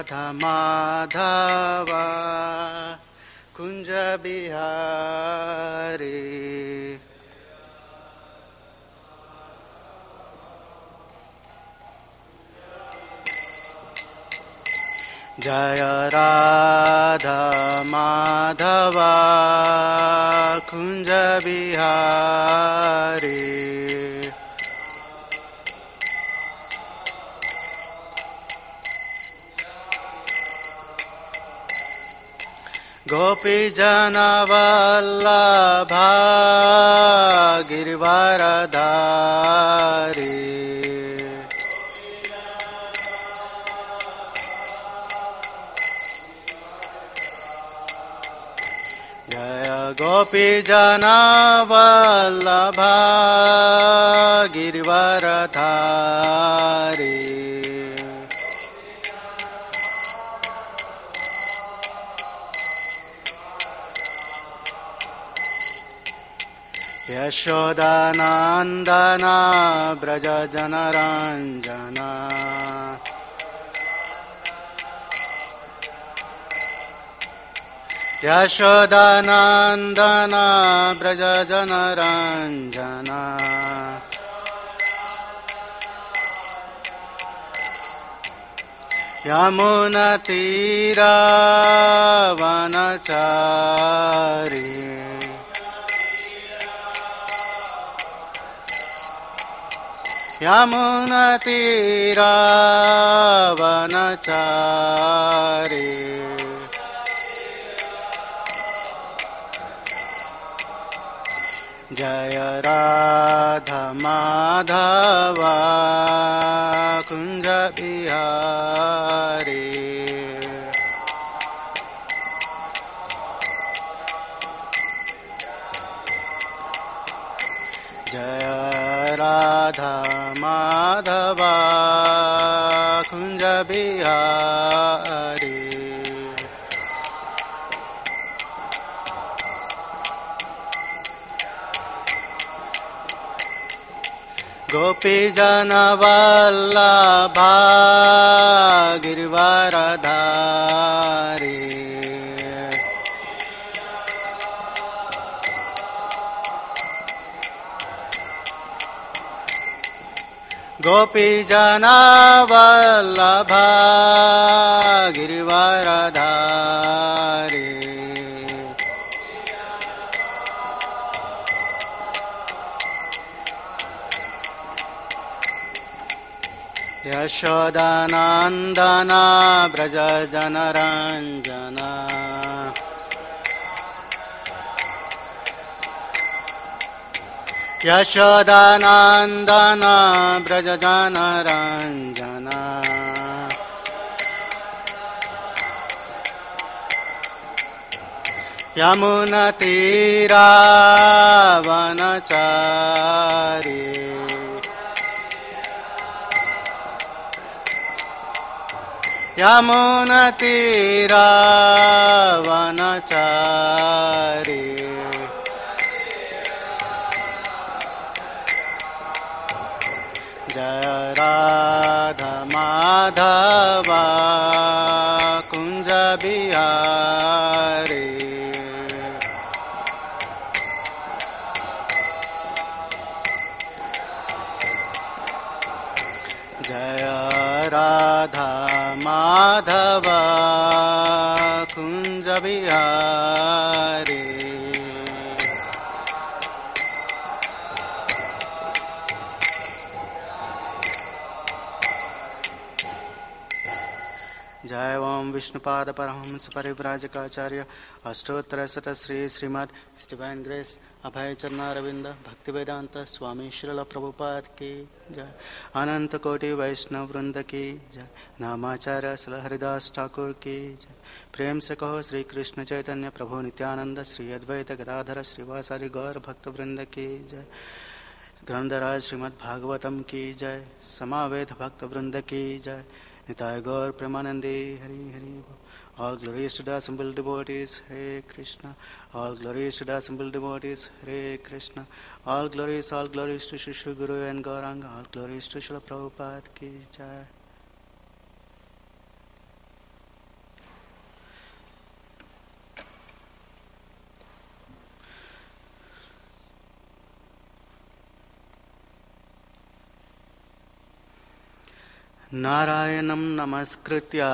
राधा माधव कुंज बिहारी जय राधा माधव कुंज बिहारी गोपी जन वल्लभा गिरिवरधारी जय गोपी जन वल्लभा गिरिवरधारी यशोदानंदन ब्रज जनरंजन यशोदानंदन ब्रज जनरंजन यमुना तीरा वनचारी यमुना तीरा वनचारी जय राधा माधव कुंज बिहारी जय राधा माधव कुंज बिहारी गोपी जन वल्लभा गिरिवरधारी गोपी जन वल्लभा गिरिवरधारी यशोदानंदन ब्रज जनरंजन यशोदानंदन ब्रज जनरंजन यमुना तीरा वनचारी यमुना तीरा वनचारी जय राधा माधव कुंज बिहारी जय राधा माधव कुंज बिहारी जय ओम विष्णुपाद परमहंस परिव्राजकाचार्य अष्टोत्तरशत श्री श्रीमद डिवाइन ग्रेस अभय चरणारविंद भक्ति वेदांत स्वामी श्रील प्रभुपाद की जय अनंत कोटि वैष्णव वृंद की जय नामाचार्य श्री हरिदास ठाकुर की जय प्रेम से कहो श्री कृष्ण चैतन्य प्रभु नित्यानंद श्री अद्वैत गदाधर श्रीवासादि गौर भक्त वृंद की जय ग्रंथराज श्रीमद् भागवतम की जय समावेद भक्त वृंद की जय निताय गौर प्रेमानंदे Hari Hari all glories to the assembled devotees Hare Krishna all glories to the assembled devotees Hare Krishna all glories to Shri Guru and Gauranga all glories to Srila Prabhupada ki jai नारायणं नमस्कृत्य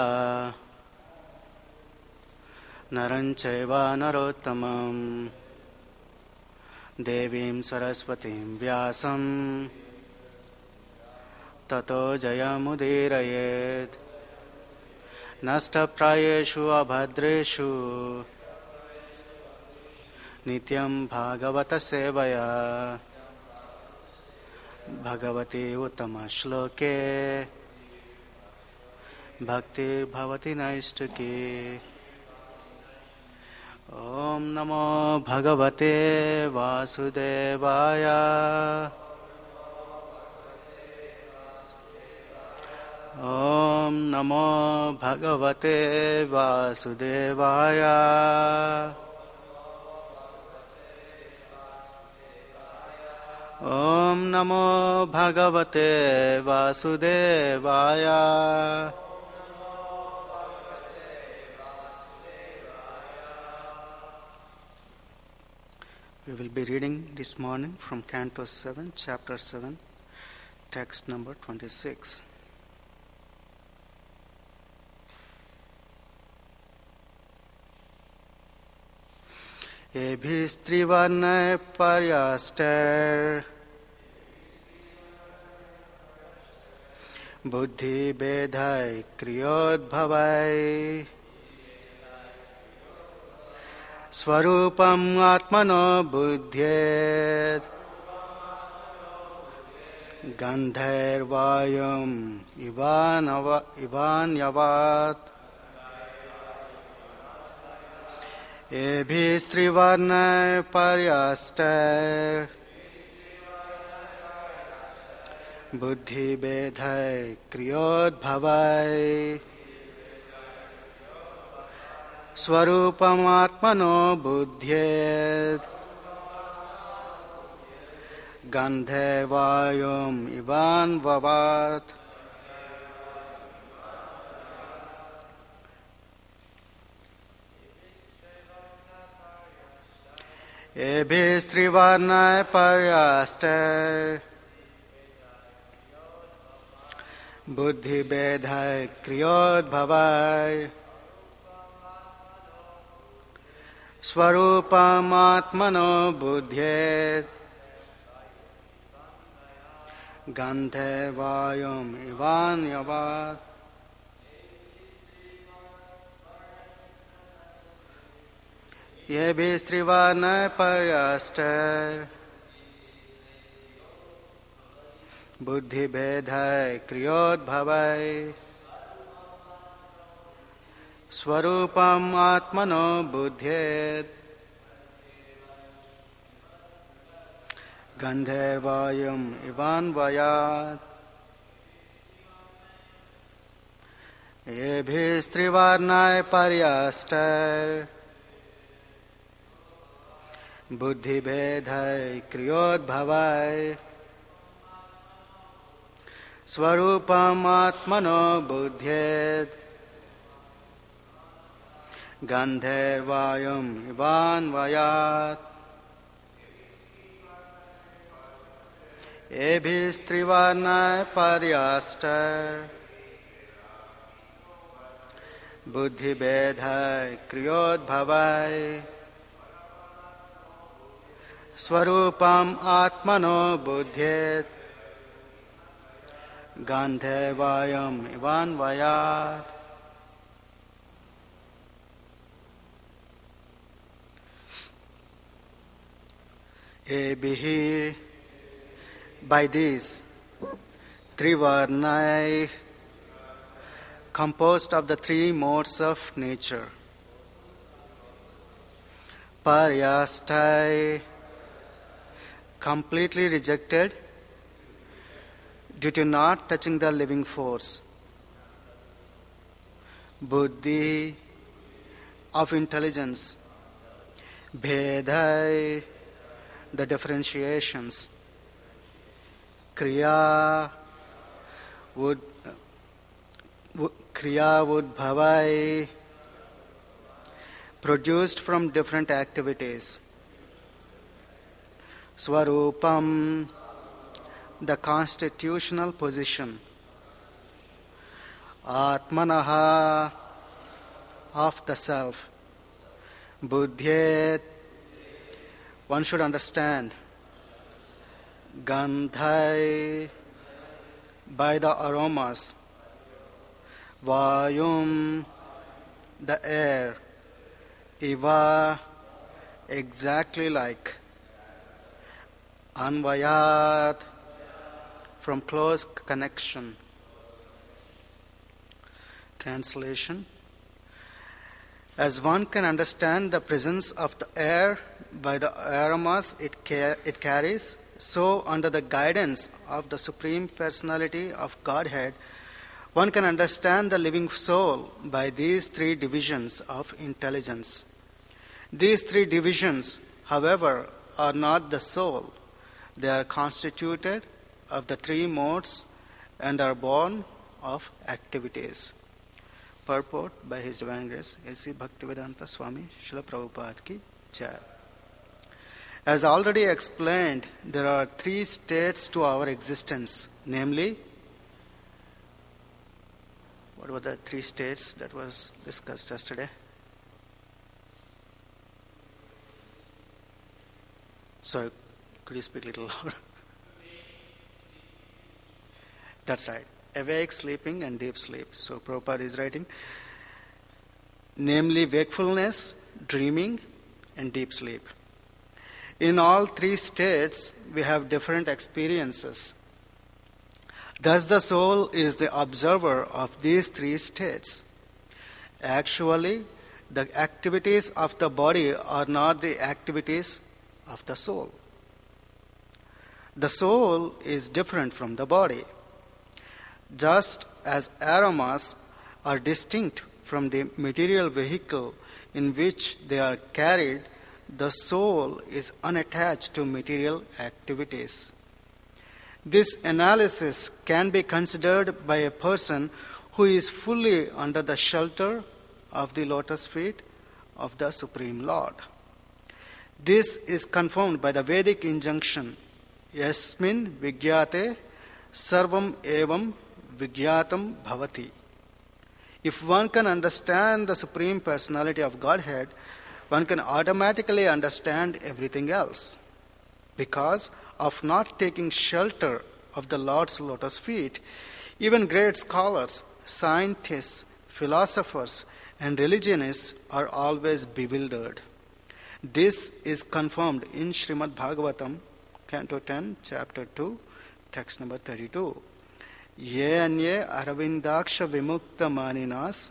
नरं चैव नरोत्तमं देवीं सरस्वतीं व्यासं ततो जयमुदीरयेत्। नष्टप्रायेषु अभद्रेषु नित्यं भागवतसेवया भगवती उत्तमश्लोके भक्तिर्भवति नैष्टिकी। ॐ नमो भगवते वासुदेवाय। ॐ नमो भगवते वासुदेवाय। ॐ नमो भगवते वासुदेवाय। We will be reading this morning from Canto 7, Chapter 7, text number 26. Ebhistrivarnay paryaster buddhi bedhai kriyodbhavai Swarupam atmano buddhyet gandharvayam ivan yavat Ebhistrivarnay paryaster buddhi bedhai kriyodbhavai Swarupam atmano buddhyet gandharvayam ivan vavat Ebhistrivarnay paryaster buddhi bedhai kriyodbhavai Swarupam atmano buddhyet gandharvayam ivan yavat Ebhistrivarnay paryaster buddhi bedhai kriyodbhavai Swarupam atmano buddhyet gandharvayam ivan vayat Ebhistrivarnay paryaster buddhi bedhai kriyodbhavai Swarupam atmano buddhyet gandharvayam ivan vayat Ebhistrivarnay paryaster buddhi bedhai kriyodbhavai Swarupam atmano buddhyet gandharvayam ivan vayat Ebhihi, by these Trivarnai, composed of the three modes of nature. Paryastai, completely rejected due to not touching the living force. Buddhi, of intelligence. Bhedai, the differentiations. Kriya would bhavai, produced from different activities. Swarupam, the constitutional position. Atmanaha, of the self. Buddhyet, one should understand. Gandhai, by the aromas. Vayum, the air. Iva, exactly like. Anvayat, from close connection. Translation. As one can understand the presence of the air by the aromas it carries, so under the guidance of the Supreme Personality of Godhead, one can understand the living soul by these three divisions of intelligence. These three divisions, however, are not the soul. They are constituted of the three modes and are born of activities. Purport by His Divine Grace, A.C. Bhaktivedanta Swami Srila Prabhupada Ki Jai. As already explained, there are three states to our existence, namely, what were the three states that was discussed yesterday? Sorry, could you speak a little louder? That's right. Awake, sleeping, and deep sleep. So Prabhupada is writing, namely wakefulness, dreaming, and deep sleep. In all three states, we have different experiences. Thus, the soul is the observer of these three states. Actually, the activities of the body are not the activities of the soul. The soul is different from the body. Just as aromas are distinct from the material vehicle in which they are carried, the soul is unattached to material activities. This analysis can be considered by a person who is fully under the shelter of the lotus feet of the Supreme Lord. This is confirmed by the Vedic injunction, Yasmin Vigyate Sarvam Evam Vigyatam Bhavati. If one can understand the Supreme Personality of Godhead, one can automatically understand everything else. Because of not taking shelter of the Lord's lotus feet, even great scholars, scientists, philosophers, and religionists are always bewildered. This is confirmed in Srimad Bhagavatam, Canto 10, Chapter 2, text number 32. Ye anye aravindaksha vimukta maninas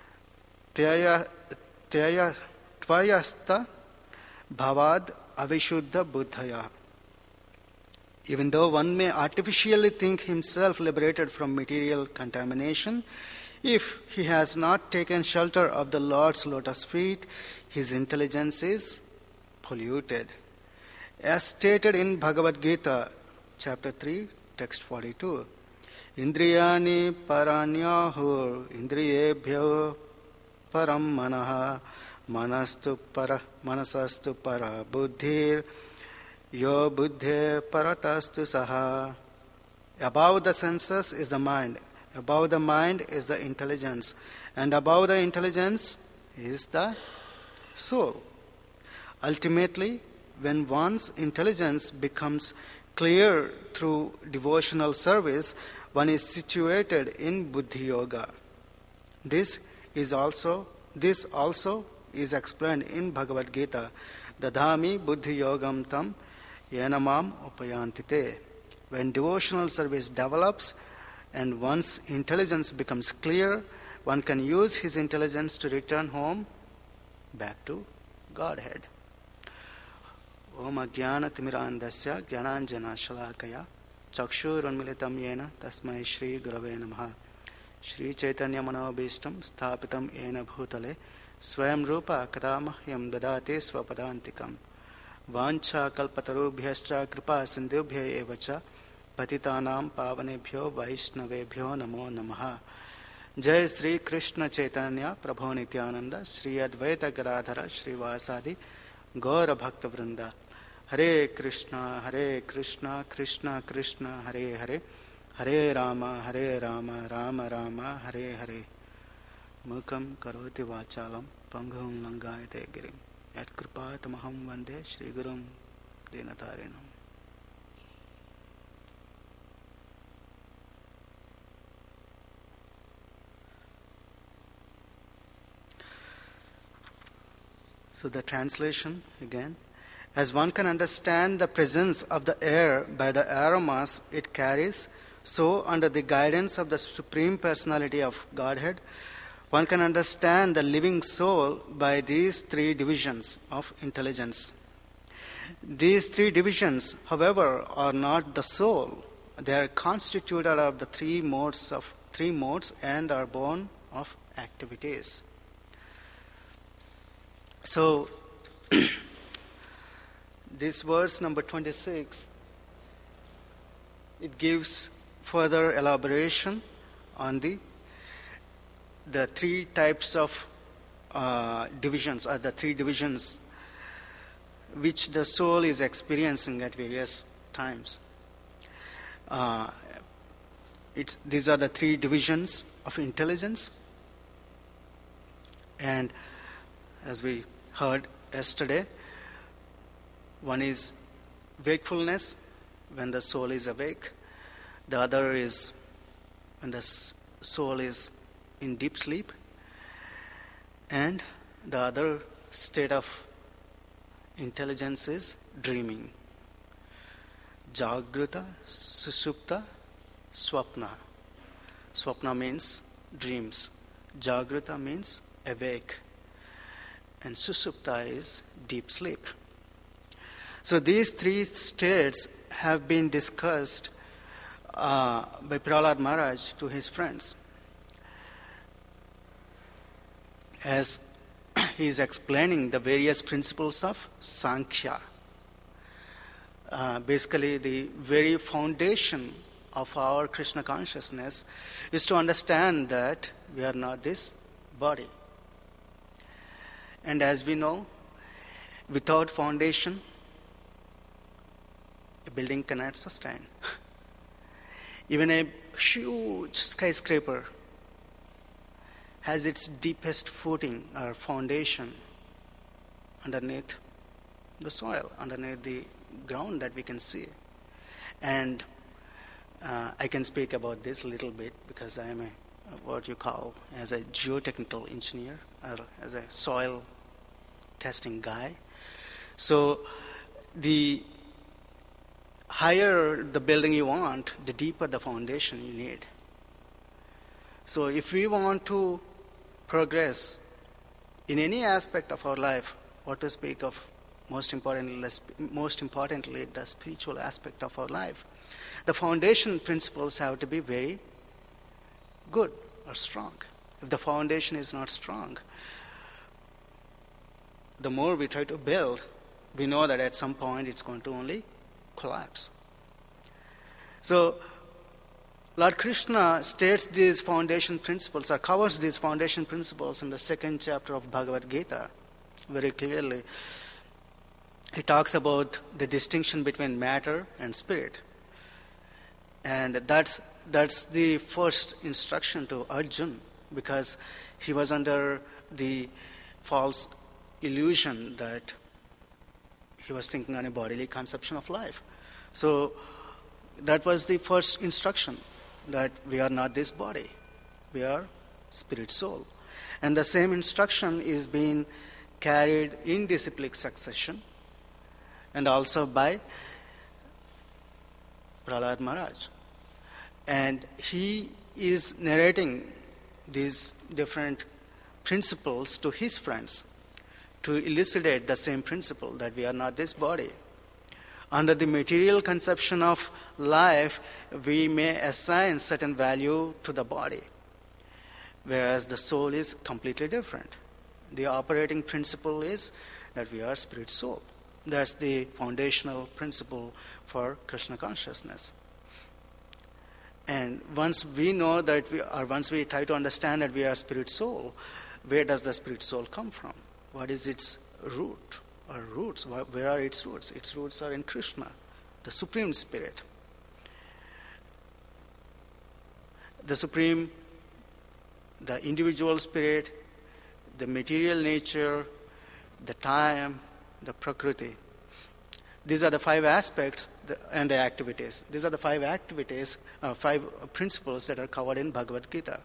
tvayasta bhavad avishuddha buddhaya. Even though one may artificially think himself liberated from material contamination, if he has not taken shelter of the Lord's lotus feet, his intelligence is polluted. As stated in Bhagavad Gita, chapter 3, text 42, Indriyani paranyahur indriyebhyo param manaha manasastu para buddhir yo buddhe paratastu saha. Above the senses is the mind, above the mind is the intelligence, and above the intelligence is the soul. Ultimately, when one's intelligence becomes clear through devotional service, one is situated in Buddhi Yoga. This also is explained in Bhagavad Gita, Dadhami Buddhi Yogam Tam Yenamam Upayantite. When devotional service develops and one's intelligence becomes clear, one can use his intelligence to return home back to Godhead. Om Ajnana Timirandasya Jnananjana Shalakaya Chakshurunmilitam Yena Tasmai Shri Gurave Namaha. Shri Chaitanya Manobhishtam Sthapitam Yena Bhutale Swayam Rupa Kadamahyam Dadate Swapadantikam Vancha Kalpatarubhyascha Kripa Sindhubhya Evacha Patitanam Pavanebhyo Vaishnavebhyo Namo Namaha. Jai Sri Krishna Chaitanya Prabhu Nityananda Shri Advaita Gadadhara Shri Vasadi Gaura Bhakta Vrinda. Hare Krishna, Krishna Krishna, Hare Hare, Hare Rama, Rama Rama, Hare Hare. Mukam karoti vachalam, panghum langayate girim. Yat kripatamaham vande Shri Gurum Dinatarinam. So the translation again. As one can understand the presence of the air by the aromas it carries, so under the guidance of the Supreme Personality of Godhead, one can understand the living soul by these three divisions of intelligence. These three divisions, however, are not the soul. They are constituted of the three modes and are born of activities. So, this verse number 26, it gives further elaboration on the three types of divisions, or the three divisions which the soul is experiencing at various times. These are the three divisions of intelligence, and as we heard yesterday, one is wakefulness, when the soul is awake. The other is when the soul is in deep sleep. And the other state of intelligence is dreaming. Jagrata, Susupta, Swapna. Swapna means dreams. Jagrata means awake. And Susupta is deep sleep. So these three states have been discussed by Prahlad Maharaj to his friends. As he is explaining the various principles of Sankhya. Basically, the very foundation of our Krishna consciousness is to understand that we are not this body. And as we know, without foundation, a building cannot sustain. Even a huge skyscraper has its deepest footing or foundation underneath the soil, underneath the ground that we can see. And I can speak about this a little bit because I am what you call as a geotechnical engineer or as a soil testing guy. So the higher the building you want, the deeper the foundation you need. So if we want to progress in any aspect of our life, what to speak of most importantly, the spiritual aspect of our life, the foundation principles have to be very good or strong. If the foundation is not strong, the more we try to build, we know that at some point it's going to only collapse. So Lord Krishna states these foundation principles, or covers these foundation principles in the second chapter of Bhagavad Gita very clearly. He talks about the distinction between matter and spirit. And that's the first instruction to Arjuna, because he was under the false illusion that he was thinking on a bodily conception of life. So that was the first instruction, that we are not this body, we are spirit soul. And the same instruction is being carried in disciplic succession and also by Prahlad Maharaj. And he is narrating these different principles to his friends to elucidate the same principle, that we are not this body. Under the material conception of life, we may assign certain value to the body, whereas the soul is completely different. The operating principle is that we are spirit soul. That's the foundational principle for Krishna consciousness. And once we know that once we try to understand that we are spirit soul, where does the spirit soul come from? What is its root or roots? Where are its roots? Its roots are in Krishna, the Supreme Spirit. the Supreme, the individual spirit, the material nature, the time, the Prakriti. These are the 5 aspects and the activities. These are the 5 activities, 5 principles that are covered in Bhagavad Gita.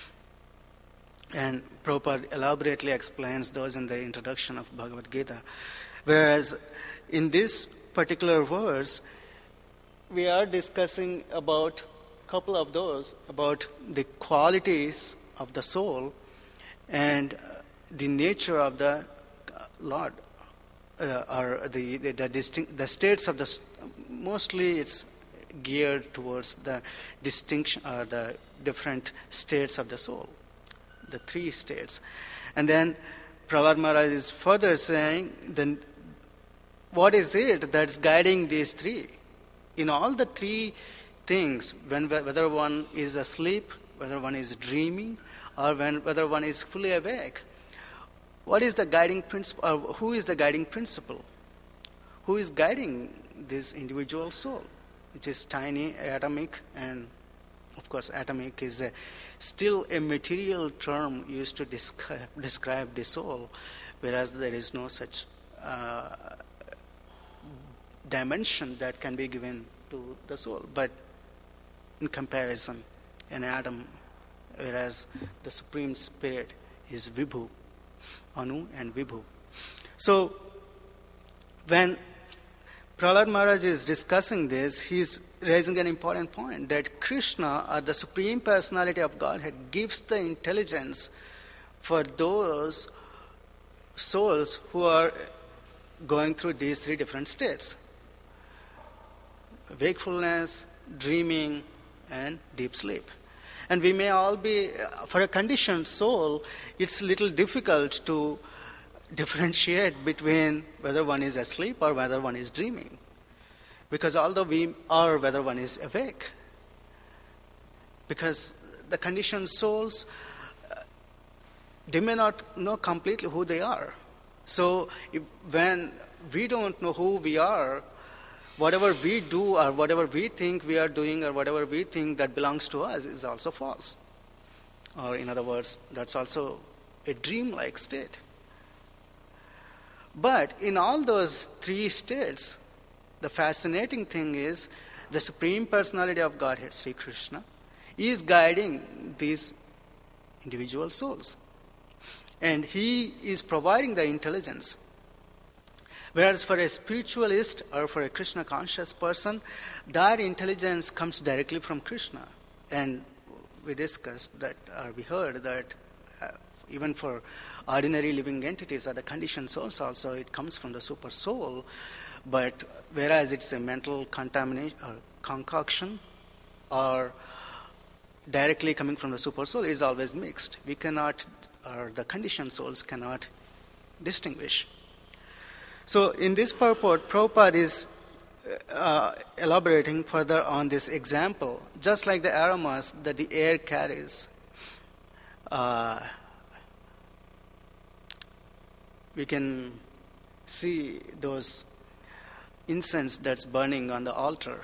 And Prabhupada elaborately explains those in the introduction of Bhagavad Gita. Whereas in this particular verse, we are discussing about a couple of those, about the qualities of the soul and the nature of the Lord, or the states of the. Mostly, it's geared towards the distinction or the different states of the soul, the 3 states. And then Prahlad Maharaj is further saying, then what is it that's guiding these 3? In all the 3 things, whether one is asleep, whether one is dreaming, or whether one is fully awake, what is the guiding principle, or who is the guiding principle? Who is guiding this individual soul, which is tiny, atomic, and of course atomic is still a material term used to describe the soul, whereas there is no such dimension that can be given to the soul. But in comparison, an atom, whereas the Supreme Spirit is Vibhu, Anu and Vibhu. So when Prahlad Maharaj is discussing this, he's raising an important point, that Krishna, or the Supreme Personality of Godhead, gives the intelligence for those souls who are going through these 3 different states: wakefulness, dreaming, and deep sleep. And we may all be, for a conditioned soul, it's a little difficult to differentiate between whether one is asleep or whether one is dreaming. Because although we are, whether one is awake. Because the conditioned souls, they may not know completely who they are. So when we don't know who we are, whatever we do or whatever we think we are doing or whatever we think that belongs to us is also false. Or in other words, that's also a dream-like state. But in all those 3 states, the fascinating thing is the Supreme Personality of Godhead, Sri Krishna, is guiding these individual souls. And he is providing the intelligence. Whereas for a spiritualist or for a Krishna conscious person, that intelligence comes directly from Krishna. And we discussed that, or we heard that even for ordinary living entities or the conditioned souls also, it comes from the super soul. But whereas it's a mental contamination or concoction or directly coming from the super soul, is always mixed. We cannot, or the conditioned souls cannot distinguish. So in this purport, Prabhupada is elaborating further on this example. Just like the aromas that the air carries, we can see those incense that's burning on the altar.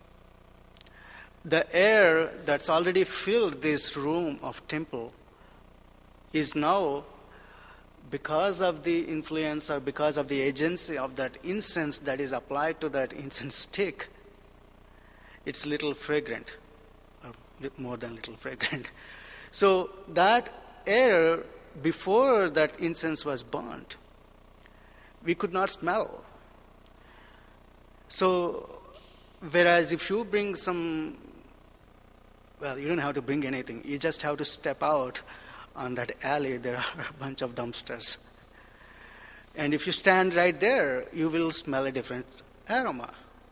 The air that's already filled this room of temple is now, because of the influence or because of the agency of that incense that is applied to that incense stick, it's little fragrant, or more than little fragrant. So that air, before that incense was burnt, we could not smell. So, whereas if you bring some, well, you don't have to bring anything. You just have to step out on that alley. There are a bunch of dumpsters. And if you stand right there, you will smell a different aroma.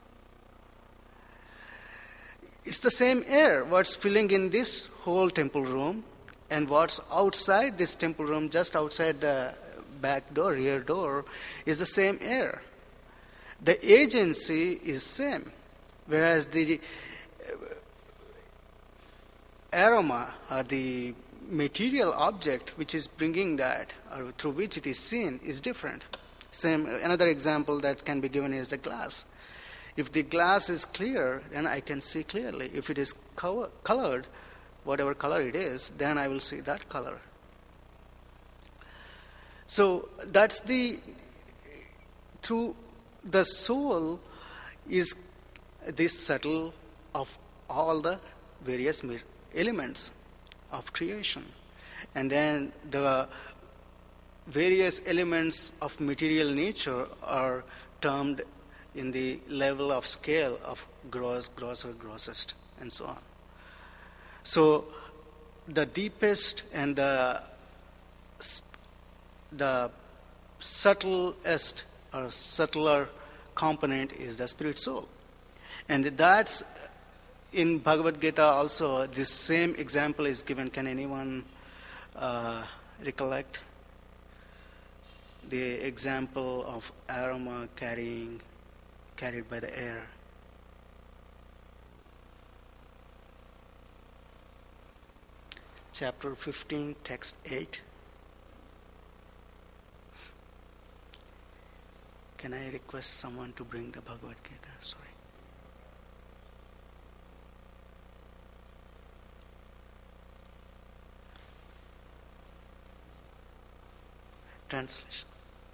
It's the same air, what's filling in this whole temple room and what's outside this temple room, just outside the back door, rear door, is the same air. The agency is same, whereas the aroma or the material object which is bringing that, or through which it is seen, is different. Same. Another example that can be given is the glass. If the glass is clear, then I can see clearly. If it is colored, whatever color it is, then I will see that color. So that's through the soul is this subtle of all the various elements of creation. And then the various elements of material nature are termed in the level of scale of gross, grosser, grossest, and so on. So the deepest and the subtlest or subtler component is the spirit soul. And that's in Bhagavad Gita also, this same example is given. Can anyone recollect the example of aroma carried by the air? Chapter 15, text 8. Can I request someone to bring the Bhagavad Gita? Sorry. Translation.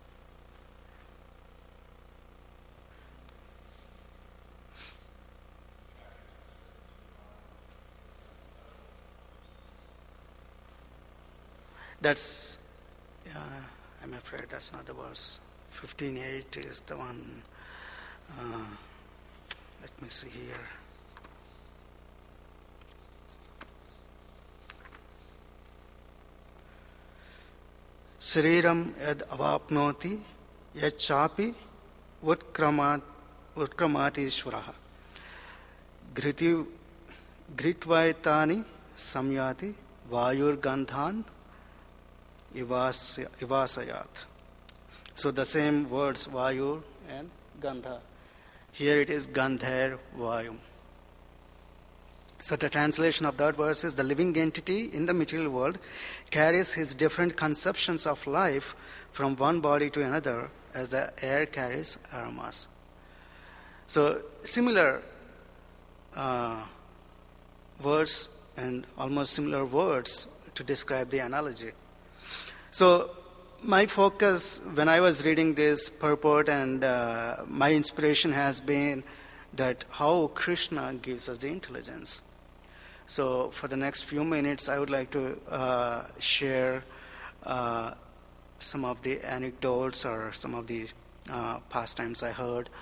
That's, I'm afraid that's not the verse. 15:8 is the one. Let me see here. Shriram yad avapnoti yad chapi utkramat ishvaraha gritvaitani samyati vayur gandhan ivasayat. So the same words, Vayu and Gandha. Here it is Gandhar Vayu. So the translation of that verse is, the living entity in the material world carries his different conceptions of life from one body to another as the air carries aromas. So similar words and almost similar words to describe the analogy. So my focus when I was reading this purport and my inspiration has been that how Krishna gives us the intelligence. So for the next few minutes, I would like to share some of the anecdotes or some of the pastimes I heard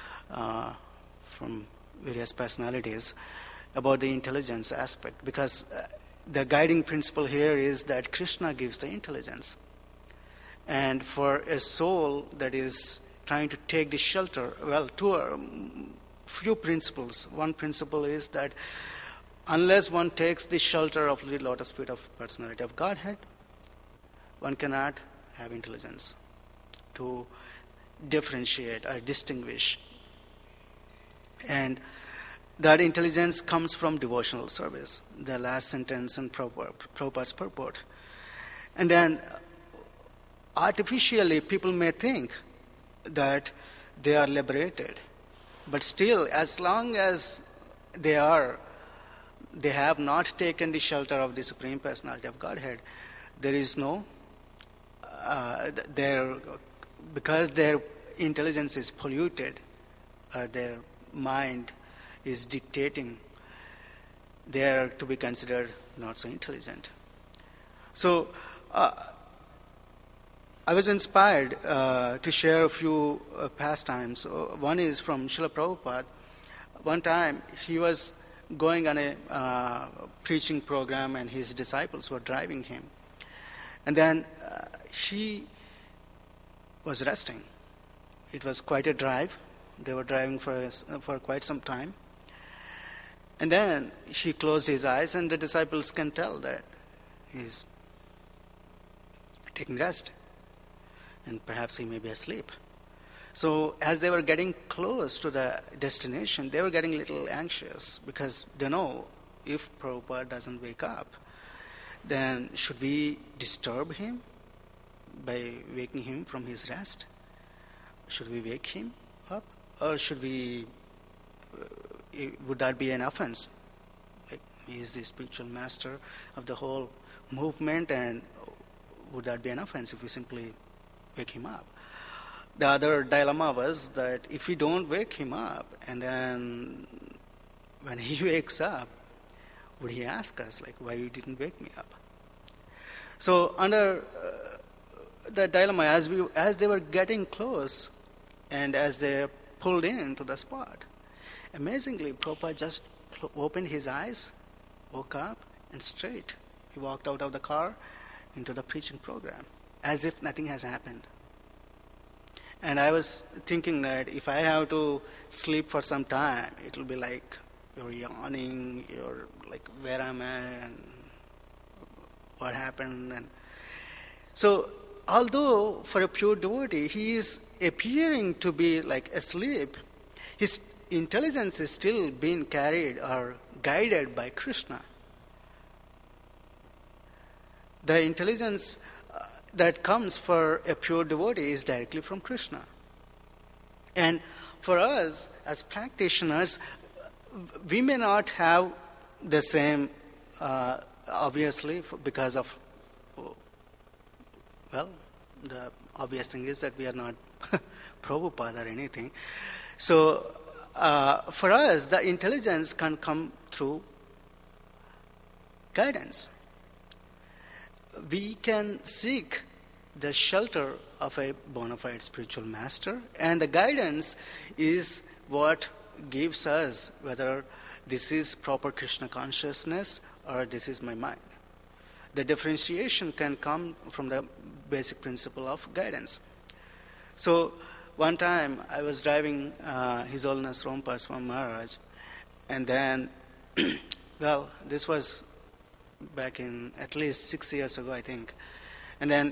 from various personalities about the intelligence aspect, because the guiding principle here is that Krishna gives the intelligence. And for a soul that is trying to take the shelter, well, two few principles. One principle is that unless one takes the shelter of the lotus feet of personality of Godhead, one cannot have intelligence to differentiate or distinguish. And that intelligence comes from devotional service, the last sentence in Prabhupada's purport. And then artificially, people may think that they are liberated, but still, as long as they have not taken the shelter of the Supreme Personality of Godhead, there is no, because their intelligence is polluted, or their mind is dictating, they are to be considered not so intelligent. So, I was inspired to share a few pastimes. One is from Srila Prabhupada. One time he was going on a preaching program and his disciples were driving him. And then he was resting. It was quite a drive. They were driving for quite some time. And then he closed his eyes, and the disciples can tell that he's taking rest. And perhaps he may be asleep. So as they were getting close to the destination, they were getting a little anxious, because they know if Prabhupada doesn't wake up, then should we disturb him by waking him from his rest? Should we wake him up? Or should we, would that be an offense? Like, He is the spiritual master of the whole movement, and would that be an offense if we simply wake him up? The other dilemma was that if we don't wake him up, and then when he wakes up, would he ask us, like, why you didn't wake me up? So under the dilemma, as they were getting close, and as they pulled into the spot, amazingly, Prabhupada just opened his eyes, woke up, and straight he walked out of the car into the preaching program, as if nothing has happened. And I was thinking that if I have to sleep for some time, it will be like you're yawning, you're like, where am I, and what happened? And so, although for a pure devotee, he is appearing to be like asleep, his intelligence is still being carried or guided by Krishna. The intelligence that comes for a pure devotee is directly from Krishna. And for us as practitioners, we may not have the same, obviously, because of, well, the obvious thing is that we are not Prabhupada or anything. So for us, the intelligence can come through guidance. We can seek the shelter of a bona fide spiritual master, and the guidance is what gives us whether this is proper Krishna consciousness or this is my mind. The differentiation can come from the basic principle of guidance. So one time I was driving His Holiness Rompa Swami Maharaj, and then, well, this was back in at least 6 years ago, I think. And then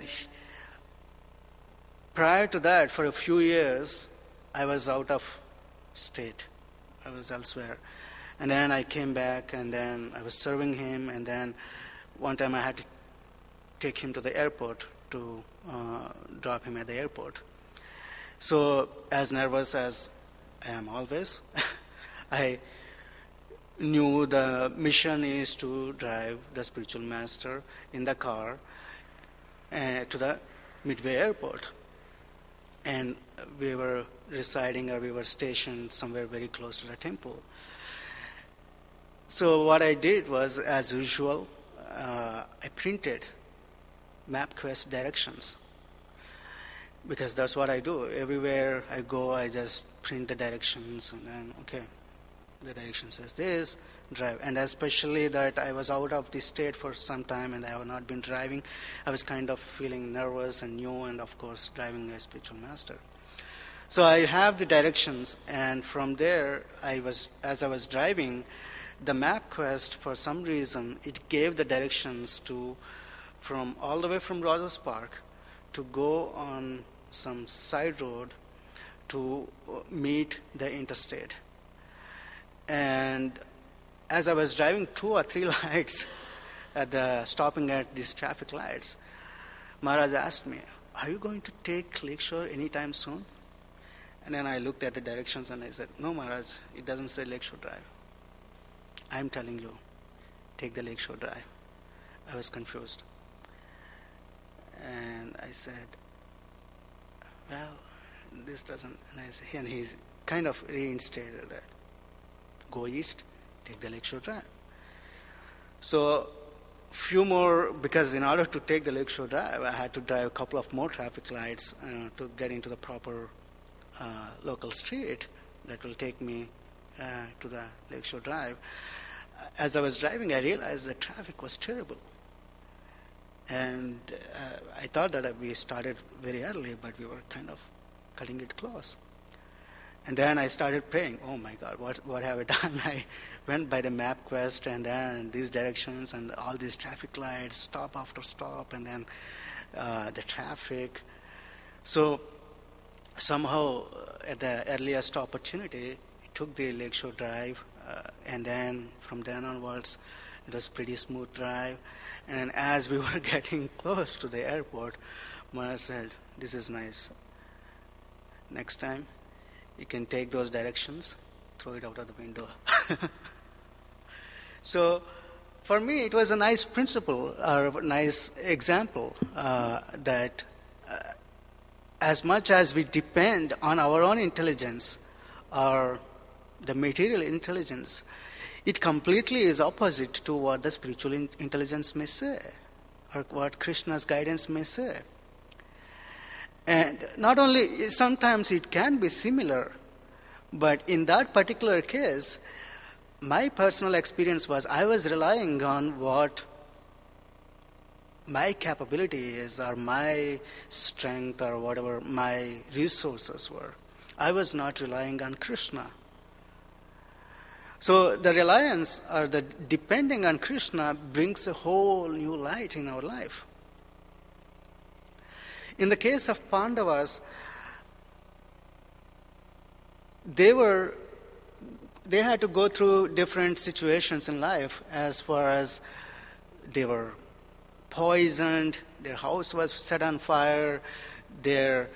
prior to that, for a few years, I was out of state. I was elsewhere. And then I came back, and then I was serving him, and then one time I had to take him to the airport to drop him at the airport. So as nervous as I am always, I knew the mission is to drive the spiritual master in the car to the Midway airport. And we were residing, or we were stationed somewhere very close to the temple. So what I did was, as usual, I printed MapQuest directions, because that's what I do. Everywhere I go, I just print the directions, and then, okay, the direction says this, drive. And especially that I was out of the state for some time and I have not been driving, I was kind of feeling nervous and new, and of course driving a spiritual master. So I have the directions, and from there, as I was driving, the MapQuest, for some reason, it gave the directions from all the way from Rogers Park to go on some side road to meet the interstate. And as I was driving 2 or 3 lights stopping at these traffic lights, Maharaj asked me, are you going to take Lakeshore anytime soon? And then I looked at the directions and I said, no, Maharaj, it doesn't say Lakeshore Drive. I'm telling you, take the Lakeshore Drive. I was confused. And I said, well, this doesn't, and he's kind of reinstated that. Go east, take the Lakeshore Drive. So few more, because in order to take the Lakeshore Drive, I had to drive a couple of more traffic lights to get into the proper local street that will take me to the Lakeshore Drive. As I was driving, I realized the traffic was terrible. And I thought that we started very early, but we were kind of cutting it close. And then I started praying, oh my God, what have I done? I went by the MapQuest, and then these directions and all these traffic lights, stop after stop, and then the traffic. So somehow at the earliest opportunity, I took the Lakeshore Drive, and then from then onwards, it was pretty smooth drive. And as we were getting close to the airport, Maharaj said, this is nice. Next time, you can take those directions, throw it out of the window. So for me, it was a nice principle or a nice example that as much as we depend on our own intelligence or the material intelligence, it completely is opposite to what the spiritual intelligence may say or what Krishna's guidance may say. And not only, sometimes it can be similar, but in that particular case, my personal experience was I was relying on what my capability is or my strength or whatever my resources were. I was not relying on Krishna. So the reliance or the depending on Krishna brings a whole new light in our life. In the case of Pandavas, they had to go through different situations in life as far as they were poisoned, their house was set on fire, their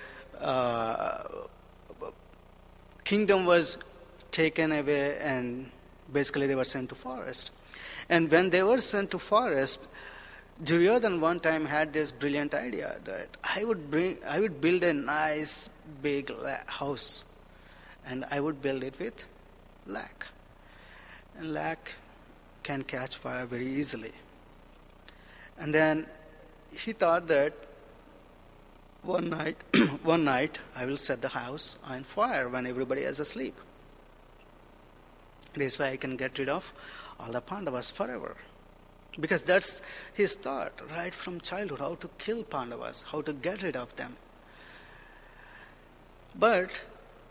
kingdom was taken away, and basically they were sent to forest. And when they were sent to forest, Duryodhana one time had this brilliant idea that I would build a nice big house, and I would build it with lac. And lac can catch fire very easily. And then he thought that one night I will set the house on fire when everybody is asleep. This way I can get rid of all the Pandavas forever. Because that's his thought right from childhood, how to kill Pandavas, how to get rid of them. But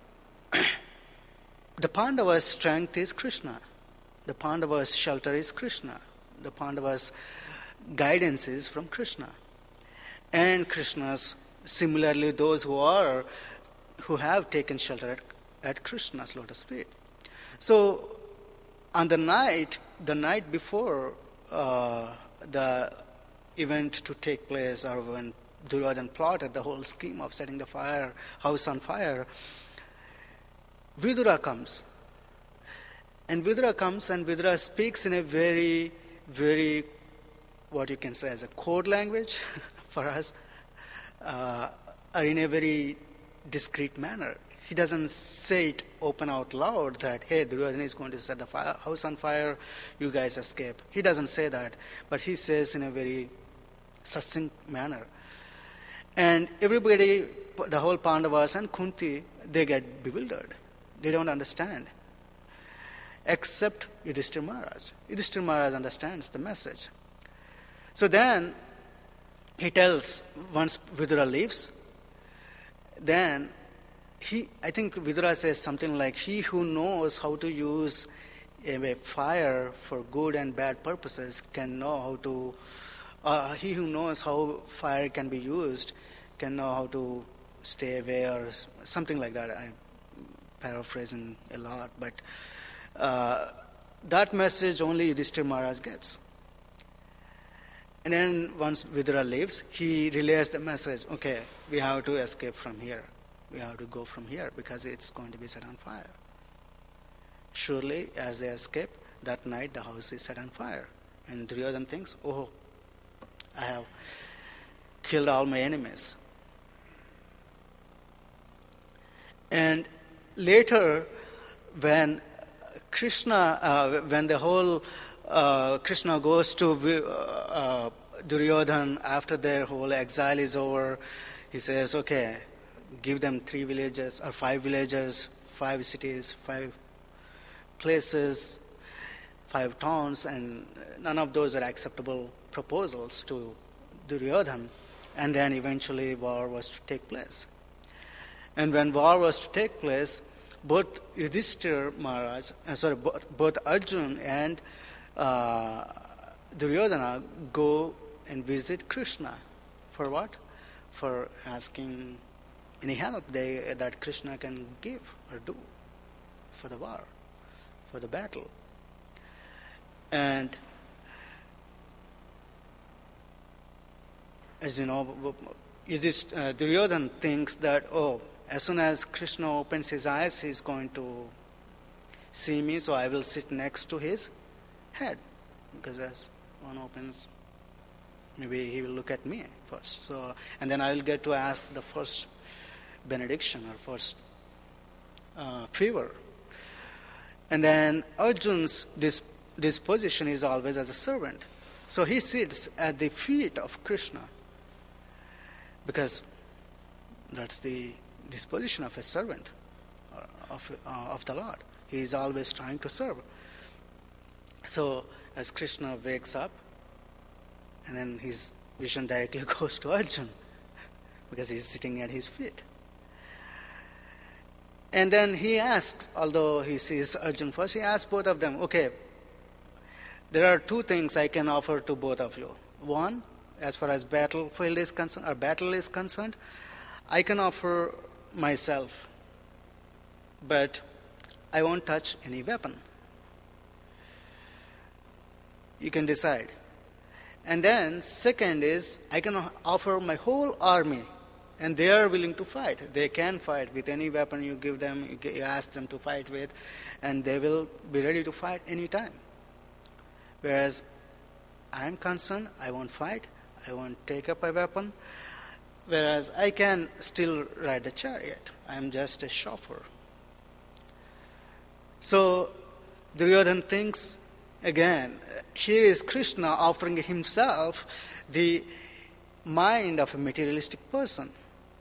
the Pandavas' strength is Krishna. The Pandavas' shelter is Krishna. The Pandavas' guidance is from Krishna. And Krishna's, similarly, those who have taken shelter at Krishna's lotus feet. So on the night before the event to take place, or when Duryodhana plotted the whole scheme of setting the house on fire, Vidura comes. And Vidura speaks in a very, very, what you can say as a code language for us, or in a very discreet manner. He doesn't say it open out loud that, hey, Duryodhana is going to set the house on fire, you guys escape. He doesn't say that, but he says in a very succinct manner. And everybody, the whole Pandavas and Kunti, they get bewildered. They don't understand. Except Yudhishthira Maharaj. Yudhishthira Maharaj understands the message. So then he tells, once Vidura leaves, then I think Vidura says something like, he who knows how to use a fire for good and bad purposes can know how to, he who knows how fire can be used can know how to stay away, or something like that. I'm paraphrasing a lot, but that message only Yudhishthira Maharaj gets. And then once Vidura leaves, he relays the message, okay, we have to escape from here. We have to go from here because it's going to be set on fire. Surely, as they escape, that night the house is set on fire. And Duryodhana thinks, oh, I have killed all my enemies. And later, when Krishna, when the whole Krishna goes to Duryodhana after their whole exile is over, he says, okay, give them 3 villages or 5 villages, 5 cities, 5 places, 5 towns, and none of those are acceptable proposals to Duryodhana. And then eventually war was to take place. And when war was to take place, both Yudhishthira Maharaj, both Arjun and Duryodhana go and visit Krishna. For what? For asking any help that Krishna can give or do for the war, for the battle. And as you know, Duryodhana thinks that, as soon as Krishna opens his eyes, he's going to see me, so I will sit next to his head. because as one opens, maybe he will look at me first. So, and then I will get to ask the first benediction or first favor. And then Arjun's disposition is always as a servant. So he sits at the feet of Krishna because that's the disposition of a servant of the Lord. He is always trying to serve. So as Krishna wakes up, and then his vision directly goes to Arjun because he's sitting at his feet. And then he asks, although he sees Arjun first, he asks both of them, okay, there are two things I can offer to both of you. One, as far as battlefield is concerned, or battle is concerned, I can offer myself, but I won't touch any weapon. You can decide. And then second is, I can offer my whole army, and they are willing to fight. They can fight with any weapon you give them, you ask them to fight with, and they will be ready to fight anytime. Whereas I am concerned, I won't fight, I won't take up a weapon, whereas I can still ride the chariot. I am just a chauffeur. So Duryodhana thinks, again, here is Krishna offering himself the mind of a materialistic person,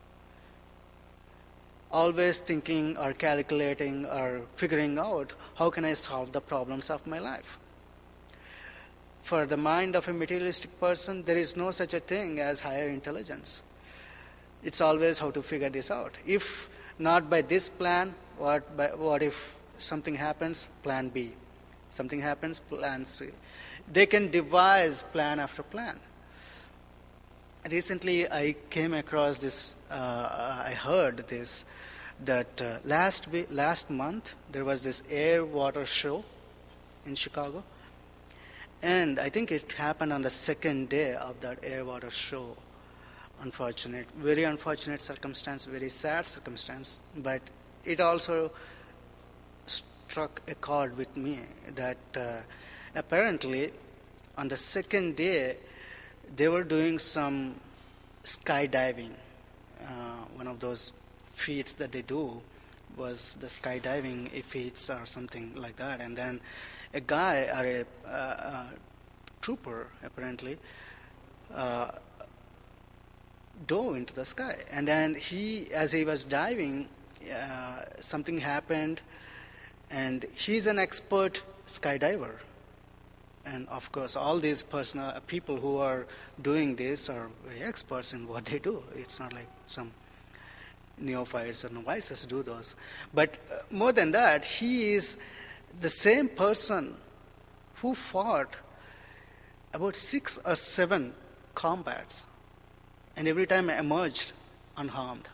always thinking or calculating or figuring out how can I solve the problems of my life. For the mind of a materialistic person, there is no such a thing as higher intelligence. It's always how to figure this out. If not by this plan, what if something happens? Plan B. Something happens, plan C. They can devise plan after plan. Recently, I came across this, I heard this, that last month, there was this air water show in Chicago. And I think it happened on the second day of that air water show. Very unfortunate circumstance, very sad circumstance. But it also struck a chord with me that apparently on the second day they were doing some skydiving. One of those feats that they do was the skydiving feats or something like that. And then a guy or a trooper apparently dove into the sky. And then as he was diving, something happened. And he's an expert skydiver. And of course, all these people who are doing this are very experts in what they do. It's not like some neophytes or novices do those. But more than that, he is the same person who fought about 6 or 7 combats and every time emerged unharmed.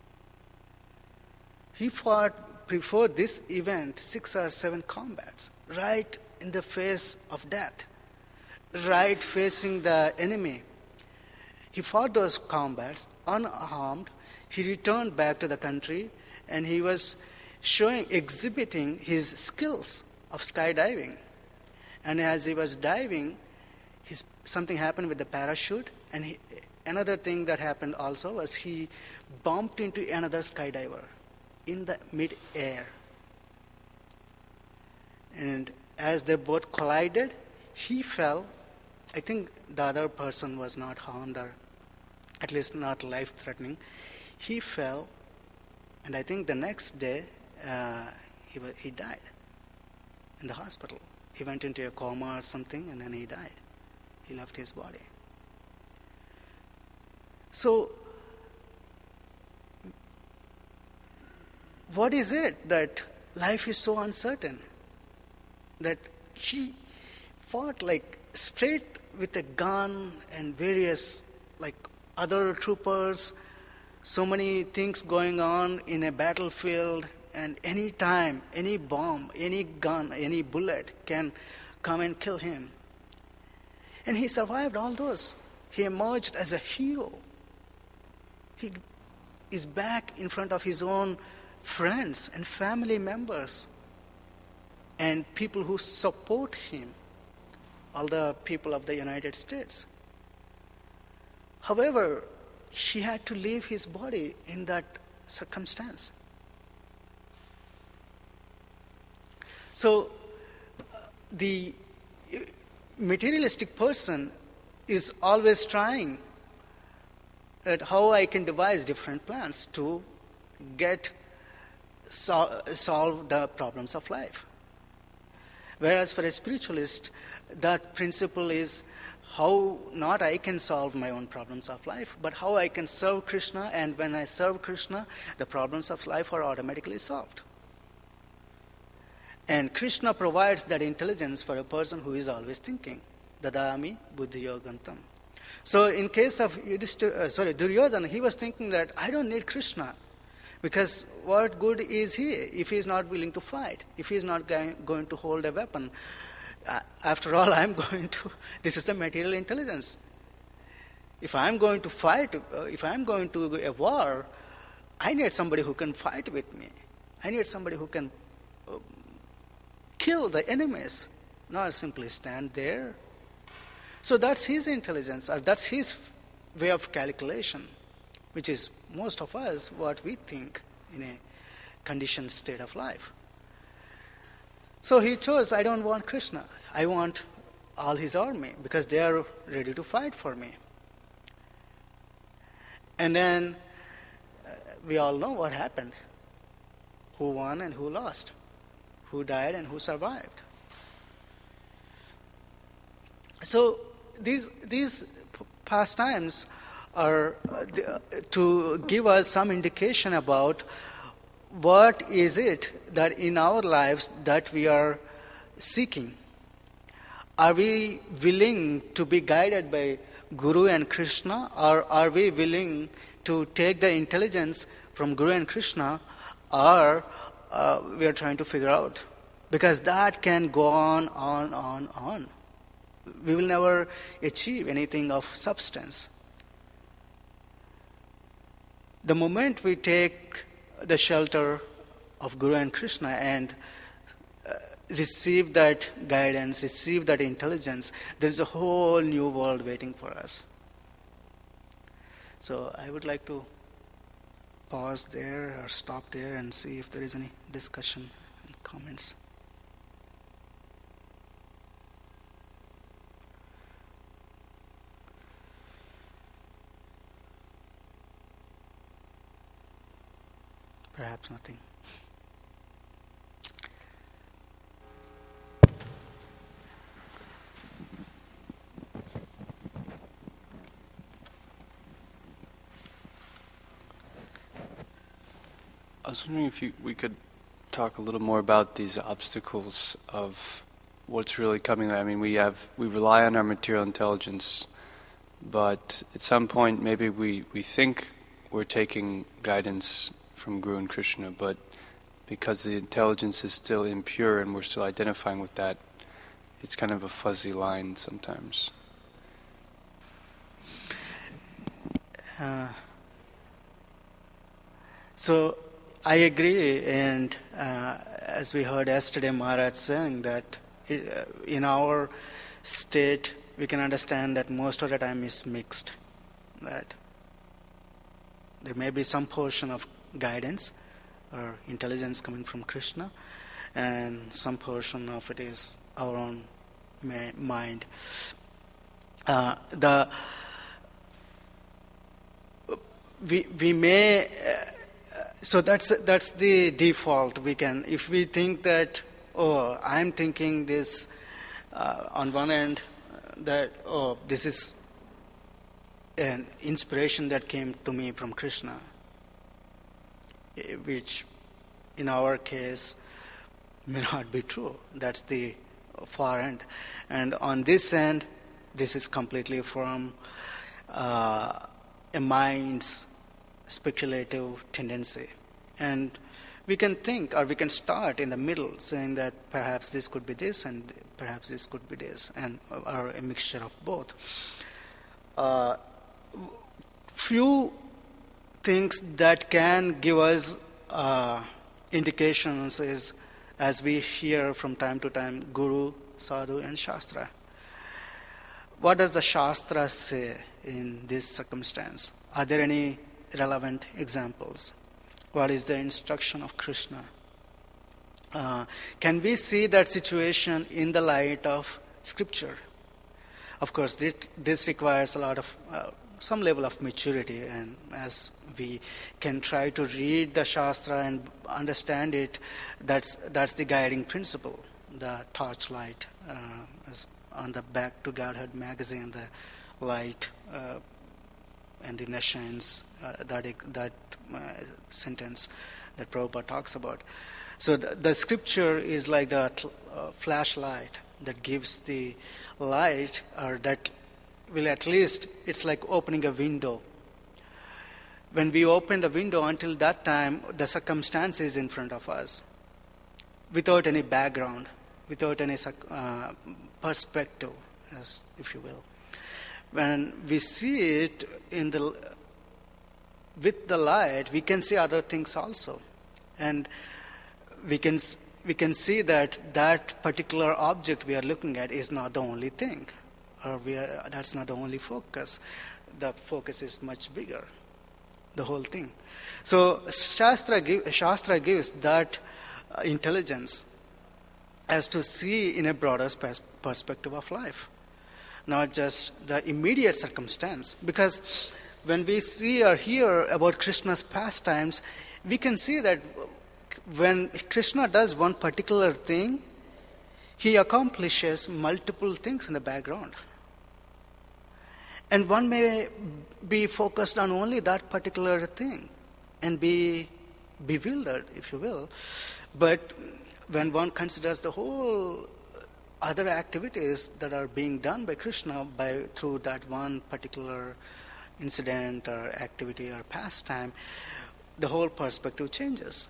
He fought before this event 6 or 7 combats, right in the face of death, right facing the enemy. He fought those combats unharmed. He returned back to the country and he was exhibiting his skills of skydiving. And as he was diving, something happened with the parachute. And another thing that happened also was he bumped into another skydiver in the mid-air. And as they both collided, he fell. I think the other person was not harmed, or at least not life-threatening. He fell, and I think the next day he died in the hospital. He went into a coma or something, and then he died. He left his body. So, what is it that life is so uncertain? That he fought like straight with a gun and various like other troopers, so many things going on in a battlefield, and any time, any bomb, any gun, any bullet can come and kill him. And he survived all those. He emerged as a hero. He is back in front of his own friends and family members and people who support him. all the people of the United States. However, he had to leave his body in that circumstance. So, the materialistic person is always trying at how I can devise different plans to solve the problems of life. Whereas for a spiritualist, that principle is how not I can solve my own problems of life, but how I can serve Krishna, and when I serve Krishna, the problems of life are automatically solved. And Krishna provides that intelligence for a person who is always thinking. Dadami buddhi yogantam. So in case of Duryodhana, he was thinking that I don't need Krishna, because what good is he if he is not willing to fight, if he is not going to hold a weapon? After all, this is the material intelligence. If I'm going to fight, if I'm going to a war, I need somebody who can fight with me. I need somebody who can kill the enemies, not simply stand there. So that's his intelligence, or that's his way of calculation, which is most of us what we think in a conditioned state of life. So he chose, I don't want Krishna. I want all his army, because they are ready to fight for me. And then we all know what happened. Who won and who lost. Who died and who survived. So these pastimes are to give us some indication about what is it that in our lives that we are seeking. Are we willing to be guided by Guru and Krishna, or are we willing to take the intelligence from Guru and Krishna, or we are trying to figure out? Because that can go on. We will never achieve anything of substance. The moment we take the shelter of Guru and Krishna and receive that guidance, receive that intelligence, there is a whole new world waiting for us. So I would like to pause there or stop there and see if there is any discussion and comments. Perhaps nothing. I was wondering if we could talk a little more about these obstacles of what's really coming. I mean, we rely on our material intelligence, but at some point maybe we think we're taking guidance from Guru and Krishna, but because the intelligence is still impure and we're still identifying with that, it's kind of a fuzzy line sometimes. So I agree, and as we heard yesterday Maharaj saying that in our state we can understand that most of the time is mixed, that there may be some portion of guidance or intelligence coming from Krishna, and some portion of it is our own mind. We may so that's the default. We can, if we think that, oh, I'm thinking this on one end, that, oh, this is an inspiration that came to me from Krishna, which in our case may not be true. That's the far end. And on this end, this is completely from a mind's speculative tendency. And we can think, or we can start in the middle, saying that perhaps this could be this and perhaps this could be this, and or a mixture of both. Few things that can give us indications is, as we hear from time to time, Guru, Sadhu and Shastra. what does the Shastra say in this circumstance? Are there any relevant examples? What is the instruction of Krishna? Can we see that situation in the light of Scripture? Of course, this requires a lot of some level of maturity, and as we can try to read the Shastra and understand it, that's the guiding principle. The torchlight, is on the Back to Godhead magazine, the light and the nations, that sentence that Prabhupada talks about. So the Scripture is like the flashlight that gives the light, or that will at least, it's like opening a window. When we open the window, until that time, the circumstance is in front of us, without any background, without any perspective, as if you will. When we see it with the light, we can see other things also, and we can see that particular object we are looking at is not the only thing, or that's not the only focus. The focus is much bigger, the whole thing. So Shastra gives that intelligence as to see in a broader perspective of life, not just the immediate circumstance. Because when we see or hear about Krishna's pastimes, we can see that when Krishna does one particular thing, he accomplishes multiple things in the background. And one may be focused on only that particular thing and be bewildered, if you will. But when one considers the whole other activities that are being done by Krishna through that one particular incident or activity or pastime, the whole perspective changes.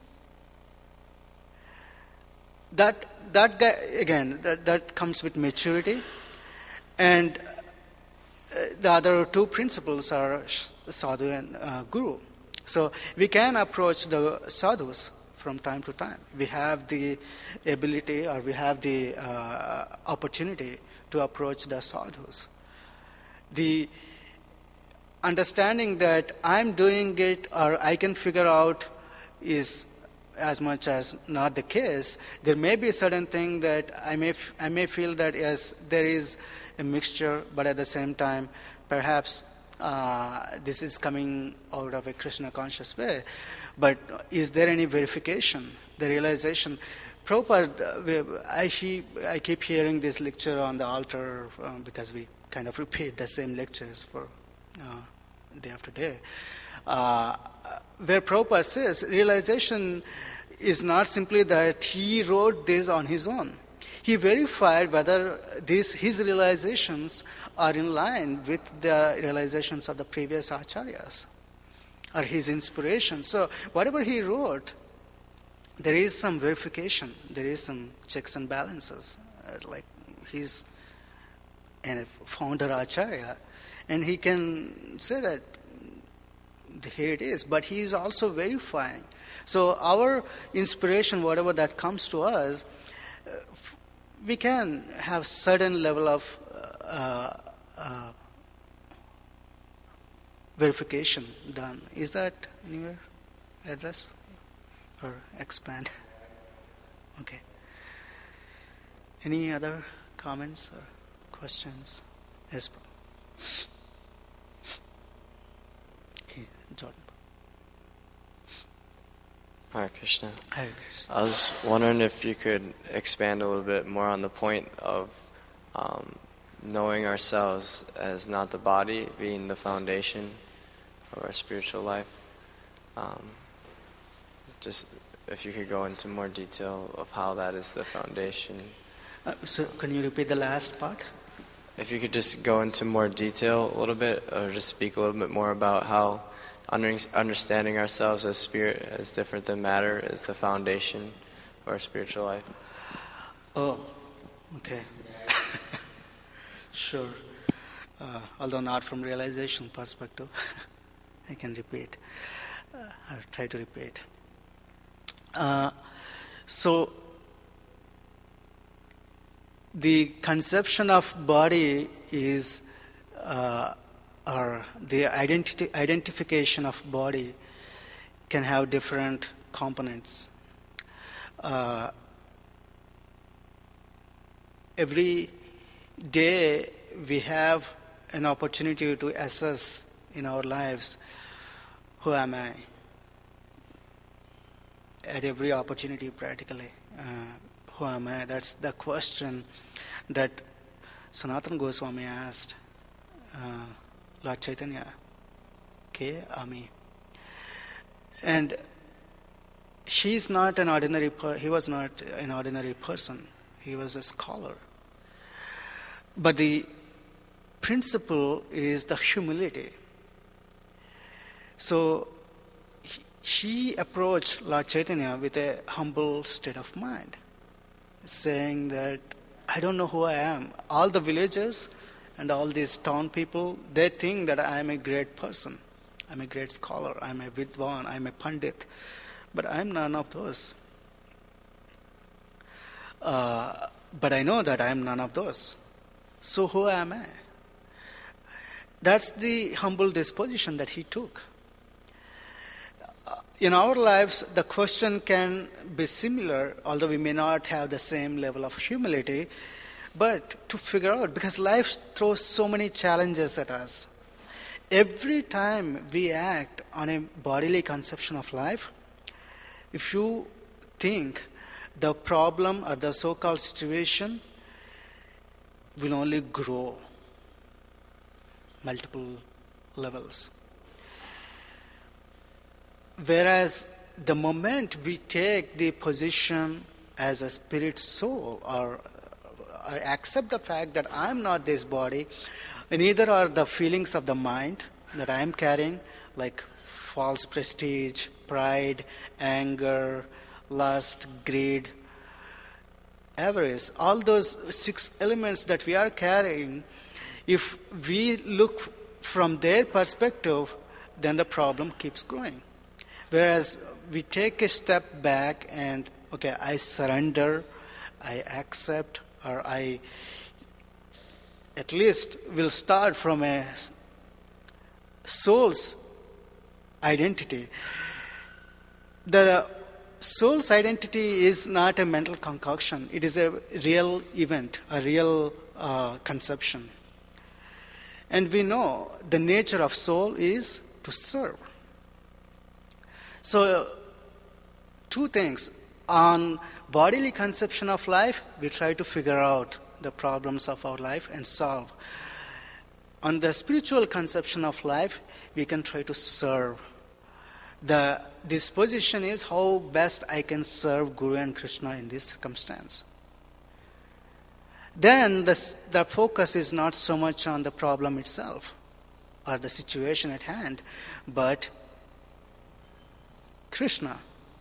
That guy, again, that comes with maturity. And the other two principles are sadhu and guru. So we can approach the sadhus from time to time. We have the ability, or we have the opportunity to approach the sadhus. The understanding that I'm doing it or I can figure out is as much as not the case. There may be a certain thing that I may feel that yes, there is a mixture, but at the same time, perhaps this is coming out of a Krishna conscious way. But is there any verification, the realization? Prabhupada, I keep hearing this lecture on the altar because we kind of repeat the same lectures for day after day, where Prabhupada says realization is not simply that he wrote this on his own. He verified whether his realizations are in line with the realizations of the previous acharyas or his inspiration. So whatever he wrote, there is some verification, there is some checks and balances. Like he's a founder acharya, and he can say that here it is, but he is also verifying. So our inspiration, whatever that comes to us, we can have certain level of verification done. Is that anywhere address or expand? Okay. Any other comments or questions? Yes. Okay, Jordan. Hare Krishna. Hare Krishna. I was wondering if you could expand a little bit more on the point of knowing ourselves as not the body being the foundation of our spiritual life. Just if you could go into more detail of how that is the foundation. So can you repeat the last part? If you could just go into more detail a little bit, or just speak a little bit more about how understanding ourselves as spirit, as different than matter, is the foundation of our spiritual life. Oh, okay. Sure. Although not from realization perspective, I can repeat. I'll try to repeat. So, the conception of body is, or the identification of body can have different components. Every day we have an opportunity to assess in our lives, who am I? At every opportunity, practically. Who am I? That's the question that Sanatana Goswami asked Lord Chaitanya, Ke Ami. And he was not an ordinary person. He was a scholar. But the principle is the humility. So he approached Lord Chaitanya with a humble state of mind, saying that I don't know who I am. All the villagers and all these town people, they think that I am a great person. I'm a great scholar. I'm a vidwan. I'm a pandit. But I'm none of those. But I know that I'm none of those. So who am I? That's the humble disposition that he took. In our lives, the question can be similar, although we may not have the same level of humility, but to figure out, because life throws so many challenges at us. Every time we act on a bodily conception of life, if you think the problem or the so-called situation will only grow multiple levels. Whereas the moment we take the position as a spirit soul, or accept the fact that I'm not this body, neither are the feelings of the mind that I'm carrying, like false prestige, pride, anger, lust, greed, avarice, all those 6 elements that we are carrying, if we look from their perspective, then the problem keeps growing. Whereas we take a step back and, okay, I surrender, I accept, or I at least will start from a soul's identity. The soul's identity is not a mental concoction. It is a real event, a real conception. And we know the nature of soul is to serve. So, 2 things. On bodily conception of life, we try to figure out the problems of our life and solve. On the spiritual conception of life, we can try to serve. The disposition is how best I can serve Guru and Krishna in this circumstance. Then the focus is not so much on the problem itself or the situation at hand, but Krishna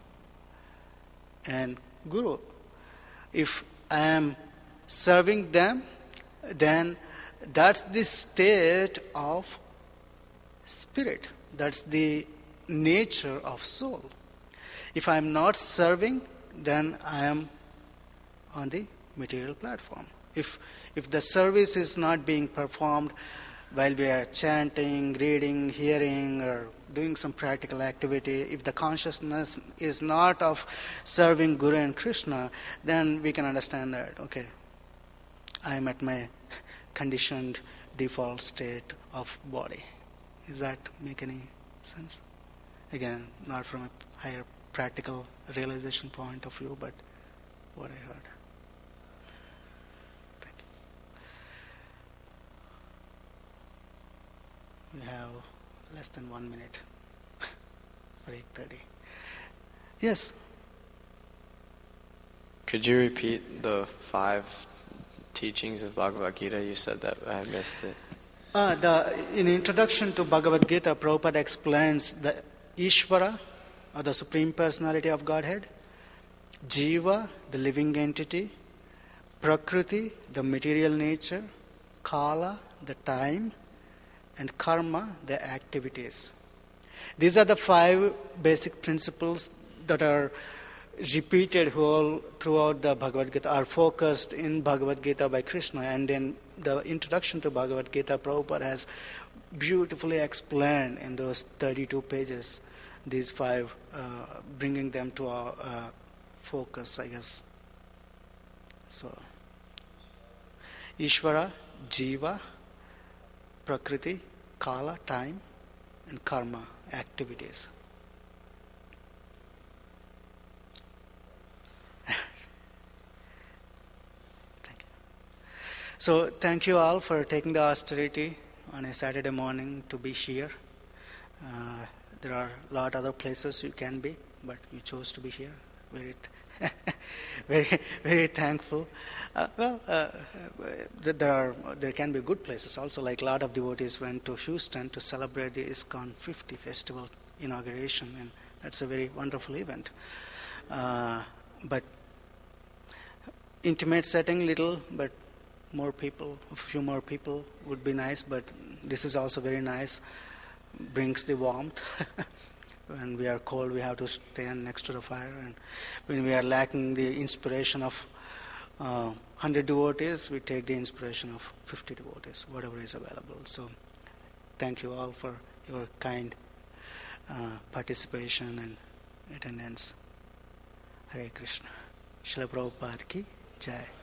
and Guru. If I am serving them, then that's the state of spirit. That's the nature of soul. If I am not serving, then I am on the material platform. If the service is not being performed while we are chanting, reading, hearing, or doing some practical activity, if the consciousness is not of serving Guru and Krishna, then we can understand that, okay, I am at my conditioned default state of body. Does that make any sense? Again, not from a higher practical realization point of view, but what I heard. Thank you. We have less than 1 minute for 8:30. Yes? Could you repeat the 5 teachings of Bhagavad Gita? You said that I missed it. In introduction to Bhagavad Gita, Prabhupada explains the Ishvara, or the Supreme Personality of Godhead, Jiva, the living entity, Prakriti, the material nature, Kala, the time, and Karma, the activities. These are the 5 basic principles that are repeated throughout the Bhagavad Gita, are focused in Bhagavad Gita by Krishna. And then the introduction to Bhagavad Gita, Prabhupada has beautifully explained in those 32 pages, these 5, bringing them to our focus, I guess. So, Ishvara, Jiva, Prakriti, Kala, time, and Karma, activities. So thank you all for taking the austerity on a Saturday morning to be here. There are a lot of other places you can be, but you chose to be here. Very, very thankful. There can be good places also. Like a lot of devotees went to Houston to celebrate the ISKCON 50 festival inauguration, and that's a very wonderful event. But intimate setting, little, but more people, a few more people would be nice, but this is also very nice, brings the warmth. When we are cold, we have to stand next to the fire, and when we are lacking the inspiration of 100 devotees, we take the inspiration of 50 devotees, whatever is available. So thank you all for your kind participation and attendance. Hare Krishna. Srila Prabhupada ki Jai.